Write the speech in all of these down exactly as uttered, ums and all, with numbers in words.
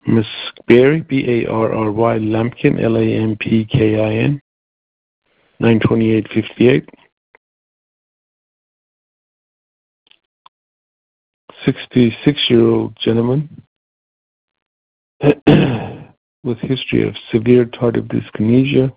Miss Barry, B A R R Y, Lampkin, L A M P K I N, nine twenty-eight fifty-eight. sixty-six-year-old gentleman with history of severe tardive dyskinesia,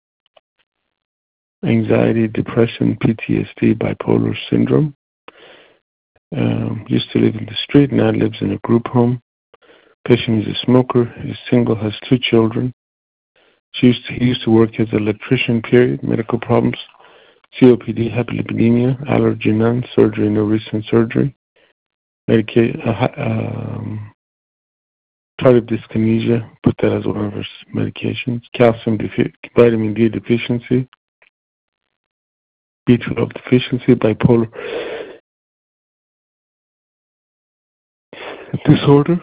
anxiety, depression, P T S D, bipolar syndrome. Um, used to live in the street, now lives in a group home. Patient is a smoker, is single, has two children. She used to, he used to work as an electrician, period, medical problems, C O P D, hyperlipidemia, allergy none, surgery, no recent surgery, Medica- uh, um, tardive dyskinesia, put that as one of her medications, calcium, defi- vitamin D deficiency, B twelve deficiency, bipolar disorder.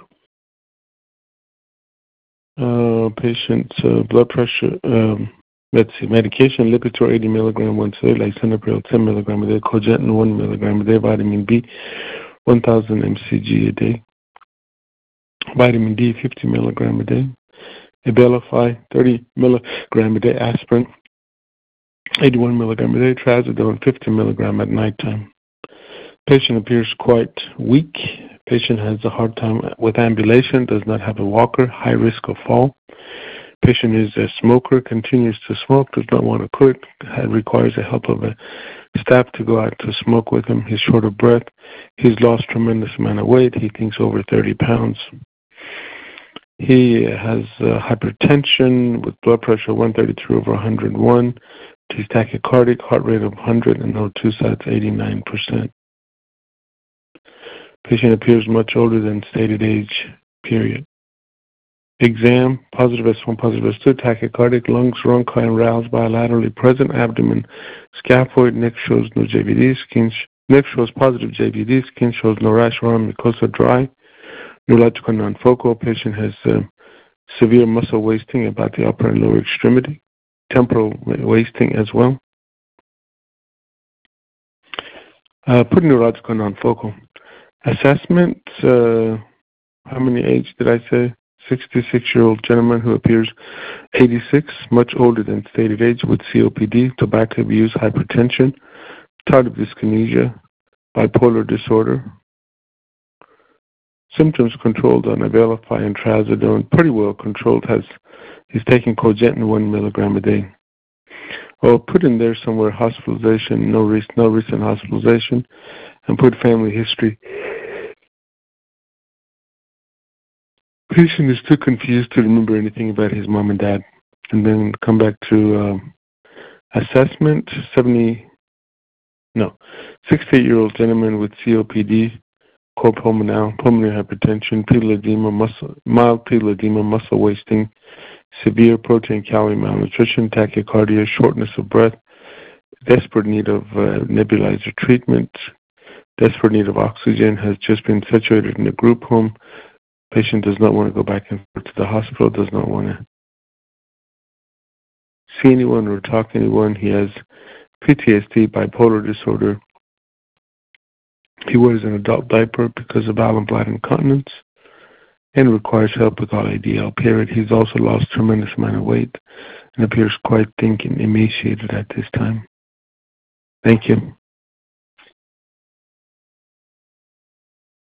Uh, patient's uh, blood pressure, um, let's see, medication, Lipitor eighty milligram once a day, lisinopril ten milligram a day, Cogentin one milligram a day, vitamin B one thousand milligrams a day, vitamin D fifty milligram a day, Abilify thirty milligram a day, aspirin eighty-one milligram a day, trazodone fifty milligram at nighttime. Patient appears quite weak. Patient has a hard time with ambulation, does not have a walker, high risk of fall. Patient is a smoker, continues to smoke, does not want to quit, requires the help of a staff to go out to smoke with him. He's short of breath. He's lost tremendous amount of weight. He thinks over thirty pounds. He has uh, hypertension with blood pressure one thirty-three over one hundred one. He's tachycardic, heart rate of one hundred, and O two sats eighty-nine percent. Patient appears much older than stated age, period. Exam, positive S one, positive S two, tachycardic, lungs, rhonchi, and roused bilaterally present, abdomen, scaphoid, neck shows no J V D, skin, sh- neck shows positive J V D, skin shows no rash, arm, mucosa dry, neurological non-focal. Patient has uh, severe muscle wasting about the upper and lower extremity, temporal wasting as well. Uh, put neurological non-focal. Assessment, uh, how many age did I say? sixty-six-year-old gentleman who appears eighty-six, much older than stated age, with C O P D, tobacco abuse, hypertension, tardive dyskinesia, bipolar disorder. Symptoms controlled on Abilify and trazodone, pretty well controlled. Has he's taking Cogentin one milligram a day. Well, put in there somewhere hospitalization, no, re- no recent hospitalization, and put family history. Patient is too confused to remember anything about his mom and dad. And then come back to um, assessment, seventy, no, sixty-eight-year-old gentleman with C O P D, core pulmonale, pulmonary hypertension, pedal edema, muscle, mild pedal edema, muscle wasting, severe protein calorie malnutrition, tachycardia, shortness of breath, desperate need of uh, nebulizer treatment, desperate need of oxygen, has just been situated in a group home. Patient does not want to go back and forth to the hospital, does not want to see anyone or talk to anyone. He has P T S D, bipolar disorder. He wears an adult diaper because of bowel and bladder incontinence and requires help with all A D L, period. He's also lost a tremendous amount of weight and appears quite thin and emaciated at this time. Thank you.